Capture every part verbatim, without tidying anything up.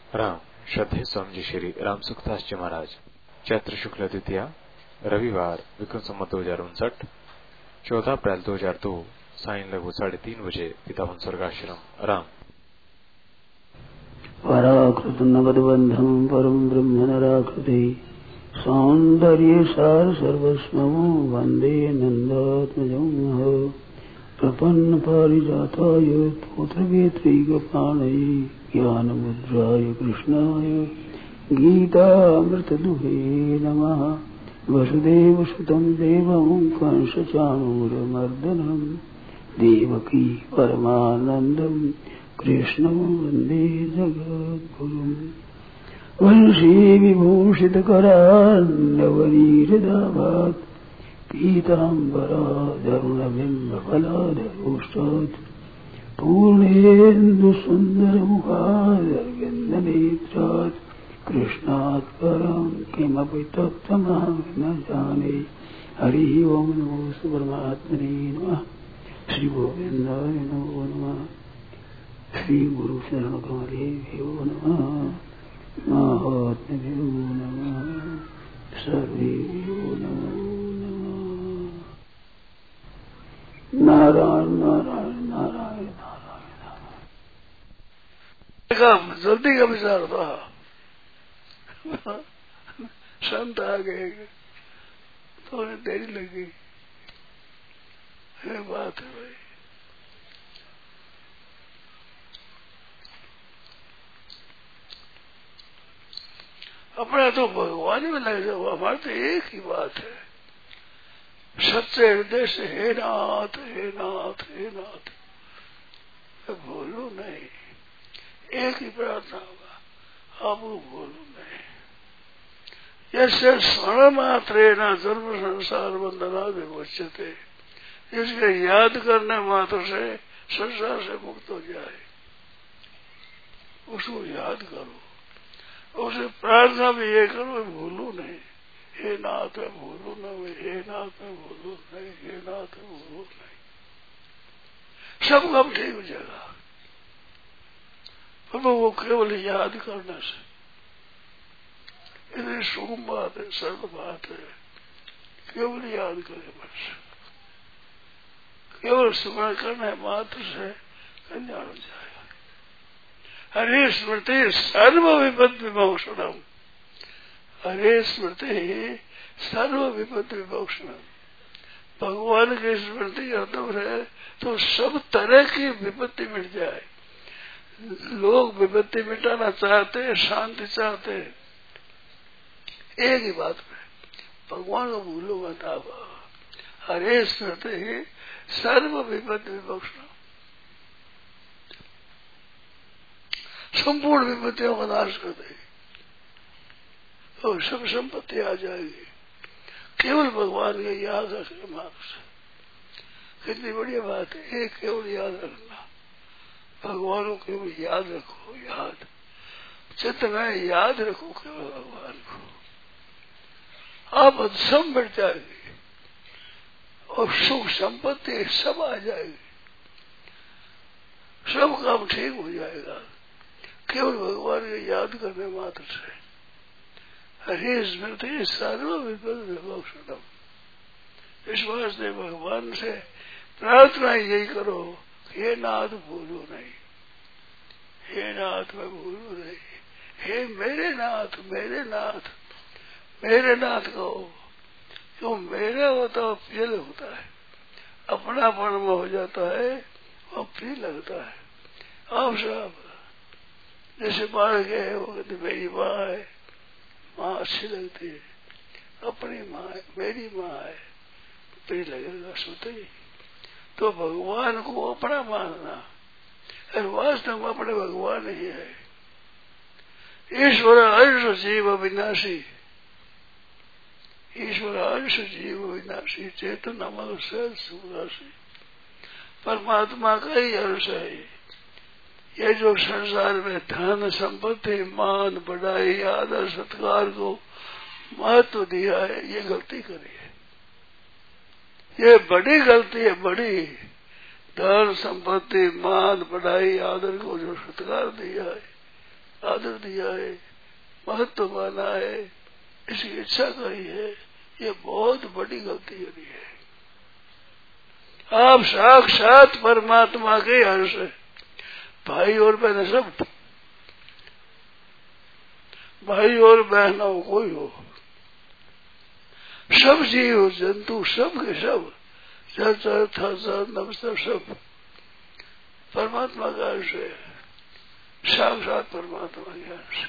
राम श्रद्धेय स्वामी जी श्री राम सुखदास जी महाराज। चैत्र शुक्ल द्वितीया, रविवार, विक्रम संवत दो हजार उनसठ, चौदह अप्रैल दो हजार दो, सायं लगभग साढ़े तीन बजे पितावन स्वर्गाश्रम राम। पराकृत नगदबंधम परम ब्रह्म नराकृति सौंदर्य सार सर्वस्वमो वंदे नंदात्मजं प्रपन्न पारिजाताय पुत्रवेत्रैकपाणये ज्ञानमुद्राय कृष्णाय गीतामृतदुहे नमः। वसुदेवसुतं देवं कंसचाणूरमर्दनं देवकी परमानन्दं कृष्णं वन्दे जगद्गुरुम्। वंशी विभूषितकरान्नवनीरदाभात् पीताम्बराधरुणबिम्बफलाधरोष्टात् पूर्णेन्दुसुन्दरमुखादरविन्दनेत्रात् कृष्णात् परं किमपि तत्त्वमहं न जाने। हरिः ओं नमो परमात्मने नमः। श्री गोविन्दाय नमो नमः। श्री गुरु शरण कमलेभ्यो नमः। महात्म्यो नमः। सर्वेभ्यो नमो नमः। नारायण नारायण नारायण नारायण नारायण। जल्दी का विचार था। संत आ गए तो उन्हें देरी लगी। ये बात है भाई। अपना तो भगवान में लग जाओ। हमारे तो एक ही बात है, सच्चे हृदय से हे नाथ हे नाथ हे नाथ, भूलू नहीं। एक ही प्रार्थना होगा, आप भूलू नहीं। यसे स्मरण मात्र न जन्म संसार बंधना विमोचते, जिसके याद करने मात्र से संसार से मुक्त हो जाए, उसको याद करो। उसे प्रार्थना भी ये करो, भूलू नहीं। हे नाथ है भूलू नहीं, हे नाथ है भूलू नहीं, हे नाथ है भूलू नहीं। सब काम ठीक हो जाएगा, पर वो केवल याद करने से। इतनी सूक्ष्म बात है, सरल बात है। केवल याद करे बस, केवल स्मरण करने मात्र से कल्याण हो जाएगा। हरे स्मृति सर्व विपद विमोक्षणम, हरे स्मृति सर्व विपद विमोक्षणम। भगवान की स्मृति अर्थम है तो सब तरह की विपत्ति मिट जाए। लोग विपत्ति मिटाना चाहते हैं, शांति चाहते हैं। एक ही बात में भगवान को भूलो मत आप। हरे स्मृति सर्व विपद विमोक्षणम, संपूर्ण विपत्तियों का नाश कर देगी और सब संपत्ति आ जाएगी। केवल भगवान के याद रखने मात्र से। कितनी बढ़िया बात है, एक केवल याद रखना। भगवान को केवल याद रखो, याद चित्त में याद रखो केवल भगवान को, आप सब मिट जाएगी और सुख संपत्ति सब आ जाएगी, सब काम ठीक हो जाएगा केवल भगवान के याद करने मात्र से। हरे स्मृति सर्व विपद विमोक्षणम। इस वास्ते भगवान से प्रार्थना यही करो, हे नाथ भूलो नहीं, हे नाथ मैं भूलू नहीं। हे मेरे नाथ मेरे नाथ मेरे नाथ कहो, क्यों मेरे होता है प्रिय होता है, अपनापन में हो जाता है वो प्रिय लगता है। आप सब जैसे बाहर गए वो कहते मेरी माँ है, माँ अच्छी लगती है, अपनी माँ है, मेरी माँ है, प्रिय लगेगा सोते ही। तो भगवान को अपना मानना, और वास्तव में अपने भगवान ही है। ईश्वर अंश जीव अविनाशी, ईश्वर अंश जीव अविनाशी, चेतन अमल सहज सुराशी। परमात्मा का ही अंश है। ये जो संसार में धन संपत्ति मान बढ़ाई आदर सत्कार को महत्व दिया है, ये गलती करी है। ये बड़ी गलती है, बड़ी। धन संपत्ति मान बढ़ाई आदर को जो सत्कार दिया है, आदर दिया है, महत्व माना है, इसकी इच्छा करी है, ये बहुत बड़ी गलती हो रही है। आप साक्षात परमात्मा के अंश है, भाई और बहन सब, भाई और बहन हो कोई हो, सब जीव जंतु सब के सब, जड़ था नमस्ते सब परमात्मा का अंश है, साक्षात परमात्मा के अंश,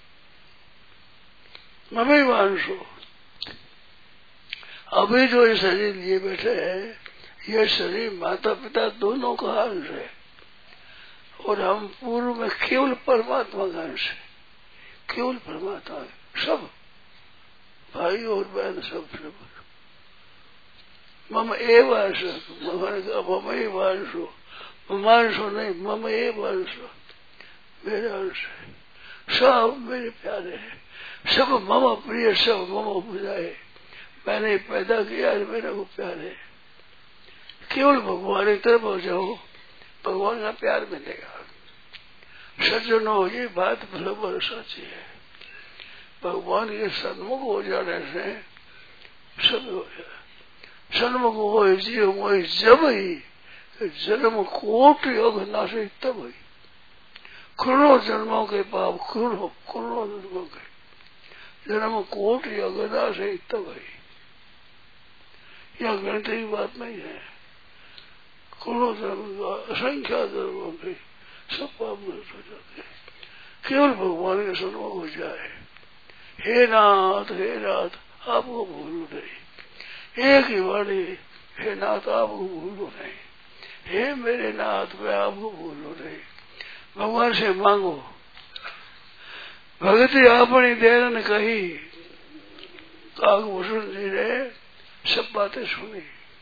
मम्मी अंश हो। अभी जो ये शरीर लिए बैठे हैं, यह शरीर माता पिता दोनों का अंश है, और हम पूर्व में केवल परमात्मा का अंश है, केवल परमात्मा है, सब भाई और बहन सब सब मम एव अंश, मम एव अंश हो, ममांश हो नहीं, मम एव अंश, मेरे अंश है, सब मेरे प्यारे हैं, सब मम प्रिय, सब मम बुझाए, मैंने पैदा किया है, मेरे को प्यार है। केवल भगवान की तरफ हो जाओ, भगवान का प्यार मिलेगा। सज्जनों, ये बात बराबर सच्ची है, भगवान के सन्मुख हो जाने से सब हो जाए। सन्मुख हो जीव हो जब ही जन्म कोट योग नाशे तब ही, करोड़ों जन्मों के पाप, करोड़ों करोड़ों जन्मों के जन्म कोट योग नाशे तब ही, यह गणित की बात नहीं है, करोड़ों जन्म असंख्या जन्मों के सब पाप नष्ट हो जाते हैं, केवल भगवान के सन्मुख हो जाए। हे नाथ, हे नाथ, आपको भूलू नहीं, एक ही वाणी, हे नाथ आपको भूलू नहीं, हे मेरे नाथ मैं आपको भूलू नहीं। भगवान से मांगो, भगति अपनी देर ने कही, काकभूषण जी ने सब बातें सुनी,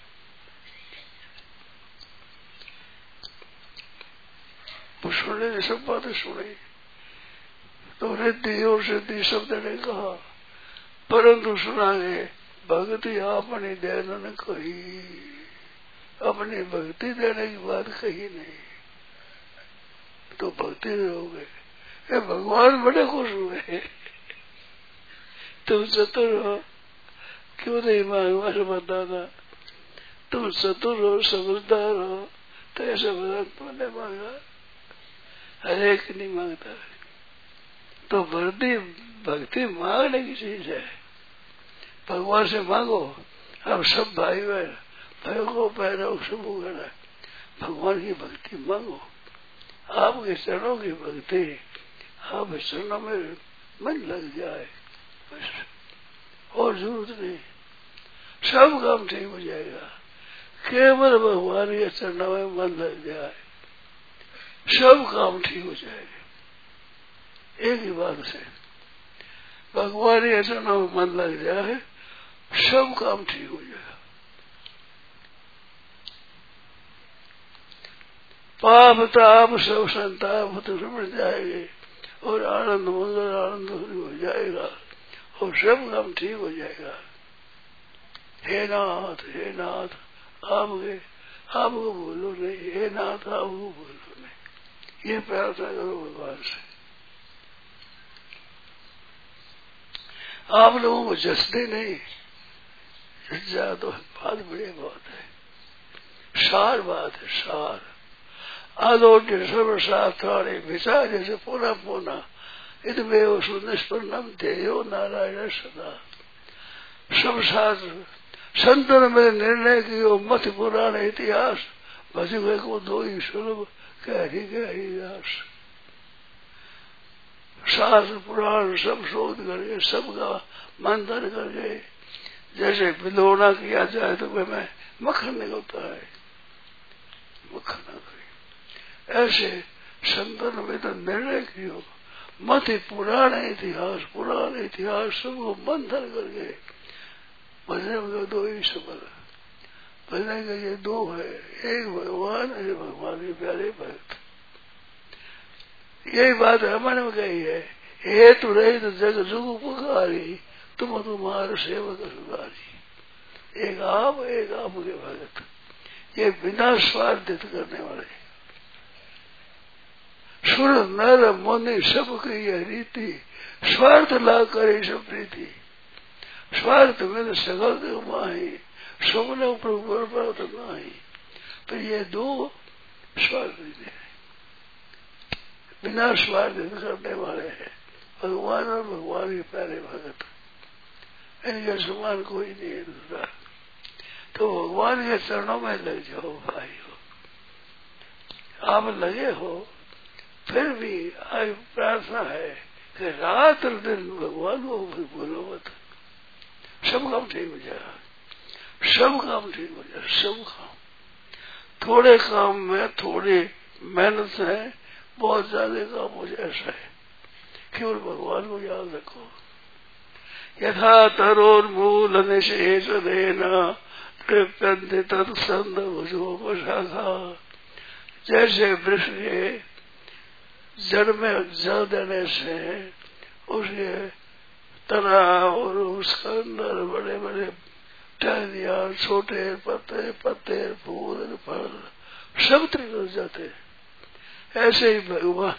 सुनने ने सब बातें सुनी, तो रिद्धि और सिद्धि शब्द ने कहा, परंतु सुनागे भक्ति अपनी देने ने कही, अपनी भक्ति देने की बात कही नहीं, तो भक्ति हो गए। भगवान बड़े खुश हुए, तुम चतुर हो, क्यों नहीं मांगवा से बताना, तुम चतुर हो, समझदार हो, तो ऐसा बता तुमने मांगा, हरेक नहीं मांगता। तो भक्ति भक्ति मांगने की चीज है, भगवान से मांगो। हम सब भाई बहन, भाई को बहनों सब उगना, भगवान की भक्ति मांगो, आपके चरणों की भक्ति, आप चरणों में मन लग जाए बस, और जरूरत नहीं, सब काम ठीक हो जाएगा। केवल भगवान के चरणों में मन लग जाए, सब काम ठीक हो जाएगा। एक ही बात से भगवान के चरणों में मन लग जाए, सब काम ठीक हो जाएगा। पाप ताप सब संताप तो समझ जाएंगे, और आनंद मंगल आनंद हो जाएगा, और सब काम ठीक हो जाएगा। हे नाथ, हे नाथ आपके आपको बोलो नहीं, हे नाथ आपको बोलो नहीं, ये प्रार्थना करो भगवान से। आप लोगों को जसते नहीं, जस जा तो बात बड़ी बात है, सार बात है, सार आदोट्य सर्वशास्त्राणी विचार जैसे पुनः पुनः इतमेव सुनिष्पन्नम ध्येयो नारायण सदा। सब शास्त्र संतन में निर्णय कियो, मत पुराण इतिहास भजवे को दो ही सुलभ गहरी गहरी दास। शास्त्र पुराण सब शोध करके, सबका मंथन करके, जैसे विलोना किया जाए तो में मक्खन निकलता है, मक्खन ऐसे संतन में तो निर्णय कियो, मत पुराण इतिहास पुराण इतिहास सबको मंथन करके भजने में दो ही सबल, भजने के ये दो है, एक भगवान है, भगवान के प्यारे भक्त। यही बात रमन में कही है, हे तु रही तो जग जुग उपकारी, तुम तुम्हारे सेवक सुधारी। एक आप एक आपके भगत, ये बिना स्वार्थ करने वाले, सुर नर मुनि सब की यह रीति, स्वार्थ ला करे सब प्रीति। स्वार्थ में सगल माही, सुमन प्रभु नाही। तो ये दो स्वार्थ है, बिना स्वार्थ करने वाले हैं भगवान और भगवान के प्यारे भगत। इनके समान कोई नहीं है दूसरा। तो भगवान के चरणों में लग जाओ भाई हो, आप लगे हो। फिर भी आज प्रार्थना है कि रात और दिन भगवान को बोलो मत, सब काम ठीक हो जाएगा, सब काम ठीक हो जाएगा, सब काम। थोड़े काम में थोड़ी मेहनत है, बहुत ज्यादा काम हो जाए ऐसा है। केवल भगवान को याद रखो। यथा तरोन्मूल निषेच देना तृप्यन्ते तत्संद भुजोपशाखा। जैसे वृक्ष के जड़ में जल देने से उसके तना और उसका अंदर बड़े बड़े टहनियाँ, छोटे पत्ते पत्ते फूल फल सब तरीके हो जाते। ऐसे ही भगवान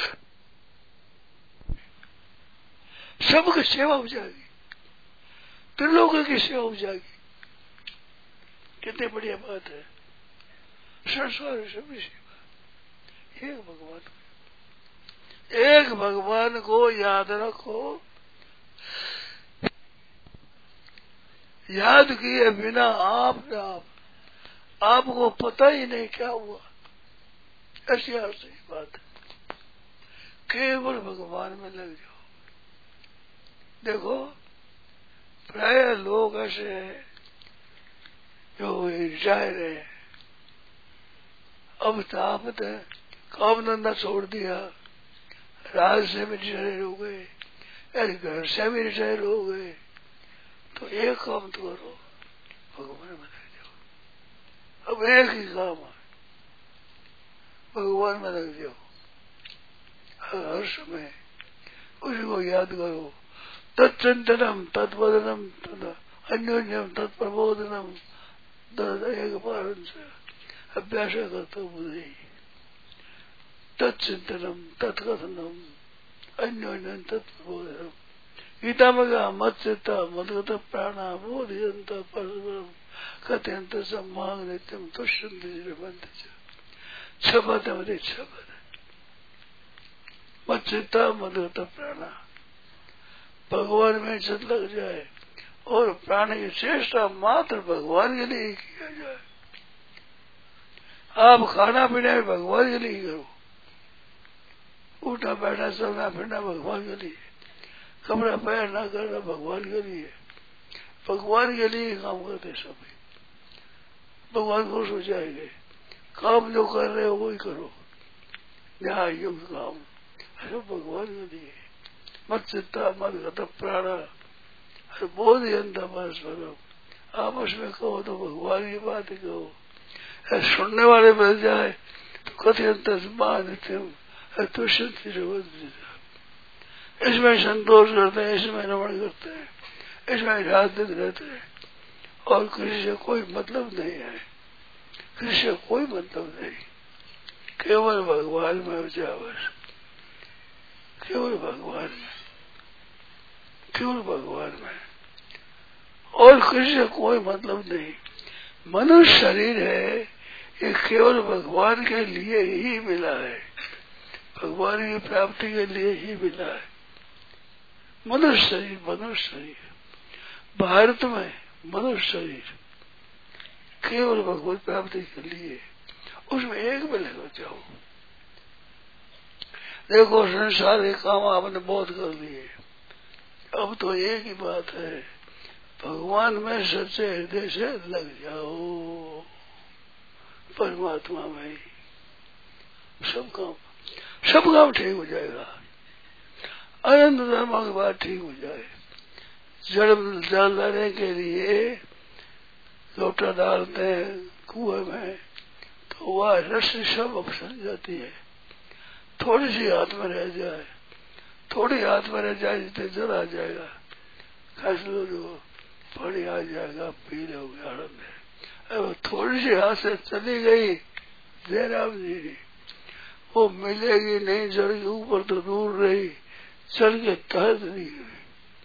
सबकी सेवा हो जाएगी, त्रिलोक की सेवा हो जाएगी। कितनी बढ़िया बात है। संसार सभी सेवा एक भगवान, एक भगवान को याद रखो। याद किए बिना आप आप आपको पता ही नहीं क्या हुआ। ऐसी ऐसी बात है। केवल भगवान में लग जाओ। देखो प्राय लोग ऐसे हैं जो रिटायर है, अब तापत है, काम धंधा छोड़ दिया, राज से भी रिटायर हो गए, घर से भी रिटायर हो गए। तो एक काम तो करो, भगवान में लग जाओ। अब एक ही काम है, भगवान में लग जाओ। हर समय उसी को याद करो। तत्चिंतनम तत्वदनम अन्योन्यम तत्प्रबोधनम एक बार अभ्यास करता बुद्धि। तत्चिंतनम तत्कथनम अन्योन्यम तत्प्रबोधनम। गीता में कहा मत चित्ता मदगत प्राणा बोधियंत परस्परम कथयंत सम्मान नित्यम तुष्यंत छपत मत छपत। मत चित्ता मदगत प्राणा, भगवान में चित लग जाए और प्राण की चेष्टा मात्र भगवान के लिए किया जाए। आप खाना पीना भी भगवान के लिए करो, उठना बैठना चलना फिरना भगवान के लिए, कपड़ा पहनना करना भगवान के लिए, भगवान के लिए काम करते सभी। भगवान खुश हो जाएंगे। काम जो कर रहे हो वही करो, न्याय युक्त काम सब भगवान के लिए। मत चित्ता मत गत प्राणा बोध यंता परस्परम। आपस में कहो तो भगवान की बात ही कहो। सुनने वाले बन जाए तो कथयंत नित्यम तुष्यंति। इसमें संतोष करते हैं, इसमें रमण करते हैं, इसमें रात दिन रहते हैं और किसी से कोई मतलब नहीं है, किसी से कोई मतलब नहीं। केवल भगवान में जावस, केवल भगवान में, केवल भगवान में और किसी से कोई मतलब नहीं। मनुष्य शरीर है ये केवल भगवान के लिए ही मिला है, भगवान की प्राप्ति के लिए ही मिला है। मनुष्य शरीर, मनुष्य शरीर भारत में मनुष्य शरीर केवल भगवत प्राप्ति के लिए, उसमें एक में लग जाओ। देखो संसार के काम आपने बहुत कर लिए, अब तो एक ही बात है, भगवान में सच्चे हृदय से लग जाओ। परमात्मा में सब काम सब काम ठीक हो जाएगा। अनंत धर्म की बात ठीक हो जाए। जल जल लेने के लिए लोटा डालते हैं कुएं में तो वह रस्सी सब अपसन जाती है। थोड़ी सी हाथ में रह जाए, थोड़ी हाथ में रह जाए जितने जल आ जाएगा, खास लो जो पानी आ जाएगा, पी लोगे आनंद है। अब थोड़ी सी हाथ से चली गई जयराम जी, वो मिलेगी नहीं। जड़ के ऊपर तो दूर रही, जड़ के तहत नहीं रही,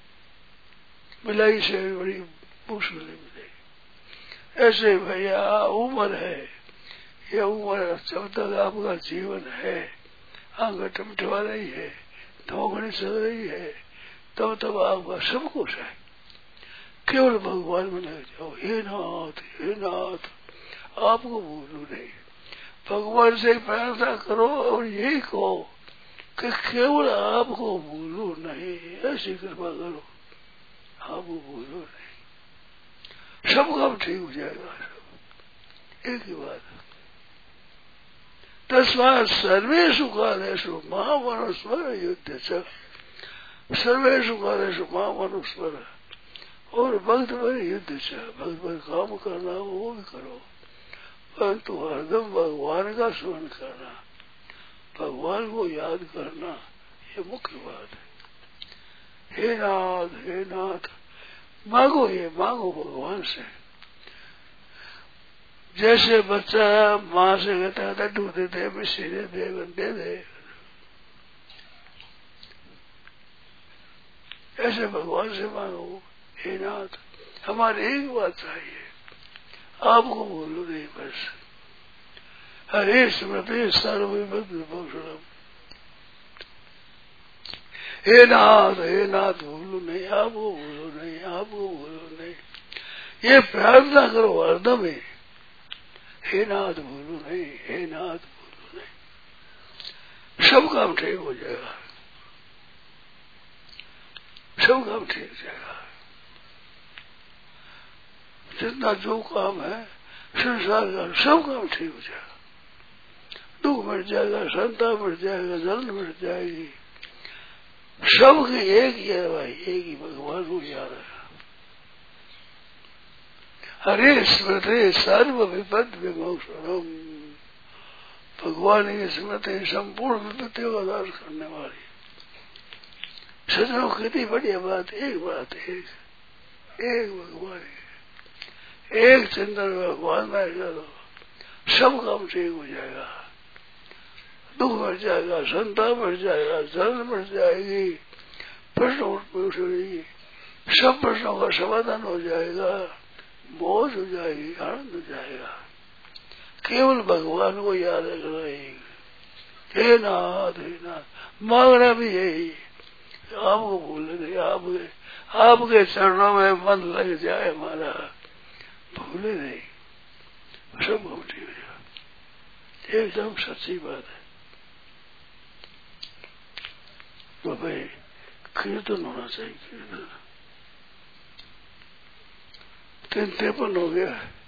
मिलाई से बड़ी मुश्किल मिलेगी। ऐसे भैया उम्र है, ये उम्र जब तक आपका जीवन है, आंख टमटवा रही है, धोखड़ी चल रही है, तब तब आपका सब कुछ है। केवल भगवान में लग जाओ। हे नाथ, हे नाथ, आपको भूलू नहीं। भगवान से प्रार्थना करो और यही कहो कि केवल आपको भूलू नहीं, ऐसी कृपा करो, आपको भूलू नहीं, सब काम ठीक हो जाएगा। सब एक ही बात। तस्मात् सर्वेषु कालेषु महामनुस्मर युद्ध च, सर्वेषु कालेषु महामनुस्मर, और भक्त पर युद्ध च, भक्त पर काम करना वो भी करो, परंतु हरदम भगवान का स्मरण करना, भगवान को याद करना, ये मुख्य बात है। हे नाथ, हे नाथ, मांगो, ये मांगो भगवान से। जैसे बच्चा माँ से कहता है दूध दे दे, मिश्री दे दे, दे दे, ऐसे भगवान से मांगो। हे नाथ, हमारी एक बात चाहिए, आपको बोलो नहीं बस। हरे स्मृति सर्वभूषणम। हे नाथ, हे नाथ, बोलो नहीं, आपको बोलो नहीं, आपको बोलो नहीं, ये प्रार्थना करो हरदम ही। हे नाथ बोलो नहीं, हे नाथ बोलो नहीं, सब काम ठीक हो जाएगा, सब काम ठीक हो जाएगा। जितना जो काम है संसार का, सब काम ठीक हो जाएगा। दुख मिट जाएगा, संता मिट जाएगा, जलन मिट जाएगी, सबकी एक ही है भाई, एक ही भगवान को याद है। हरे स्मृति सर्व विपद विमोक्षणम, भगवान की स्मृति संपूर्ण विपत्तियों का नाश करने वाली। सजनों कितनी बढ़िया बात, एक बात, एक एक भगवान, एक चिंतन भगवान में करो, सब काम ठीक हो जाएगा। दुख मिट जाएगा, संता मिट जाएगा, जलन मिट जाएगी, प्रश्न पूछेगी, सब प्रश्नों का समाधान हो जाएगा, मौज हो जाएगी, आनंद हो जाएगा। केवल भगवान को याद रखना ही। हे नाथ, हे नाथ, मांगना भी यही, आपको भूले नहीं, आपके आपके चरणों में मन लग जाए हमारा, भूले नहीं, सब ठीक हो जाएगा। एकदम सच्ची बात है। तो भाई कीर्तन होना चाहिए, कीर्तन। तीन तिरपन हो गया है।